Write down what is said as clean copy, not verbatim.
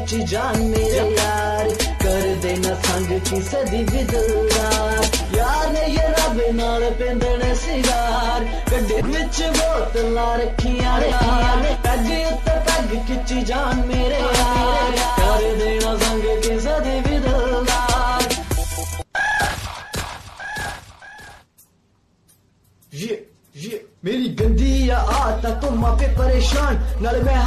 खिंची जान मेरे यार, कर देना संग किसे दी भी दिलदार यार ने ये रब नाल पिंदे ने सिगार, गड्डे विच बोतलां रखियां ने यार, पैग उत्ते पैग खिंची जान मेरे यार, कर देना संग किसे दी भी दिलदार। ये मेरी गंदी आदत तुम पे परेशान नाल मैं